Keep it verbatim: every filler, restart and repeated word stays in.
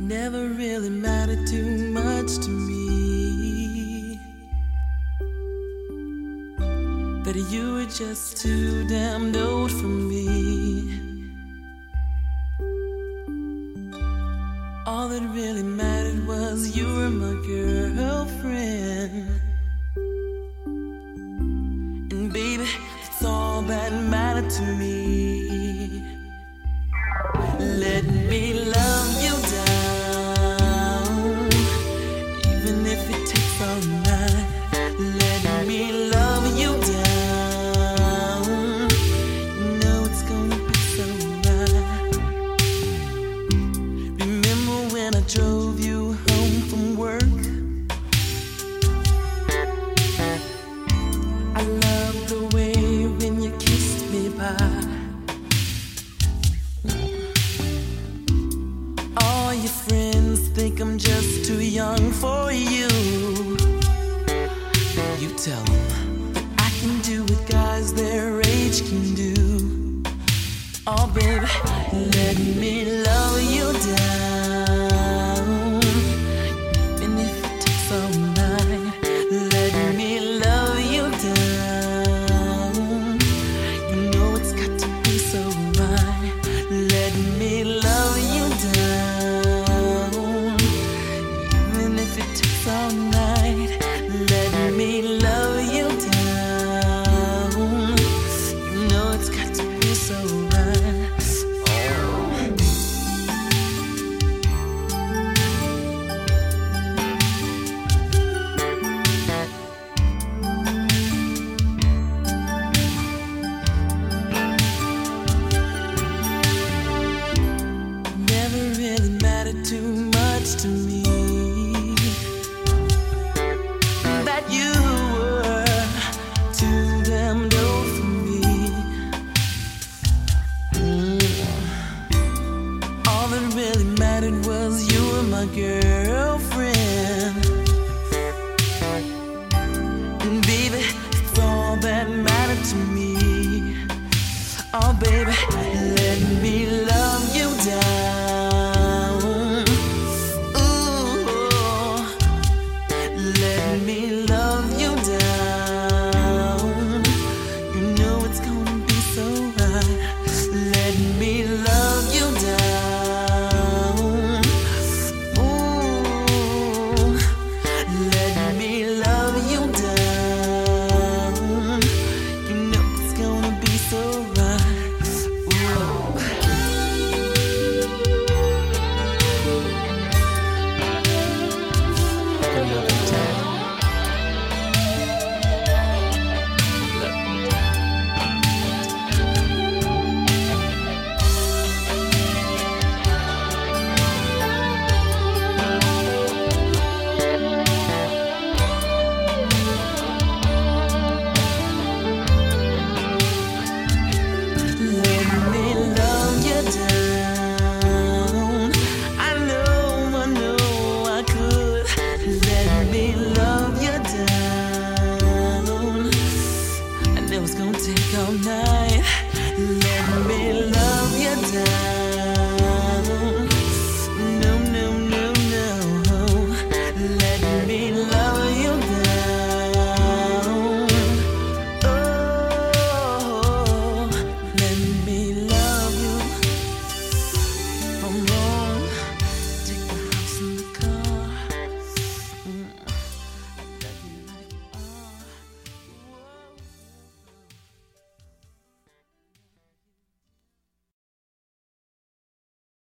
never really mattered too much to me. But you were just too damn old for me. All that really mattered was you were my girlfriend. And baby, that's all that mattered to me. Let me love you down, even if it takes all night. Let me love you down, you know it's gonna be so right. Remember when I drove you home from work? I loved the way when you kissed me bye. All your friends think I'm just too young for you. You tell them that I can do what guys their age can do. Oh baby, let me love you down, and if it takes all night, let me love you down. You know it's got to be so right. Let me love you down, even if it takes all night. Let me love you down. You know it's got to be so right. Never really mattered too much to me that you were too damn old for me. Mm. All that really mattered was you were my girlfriend.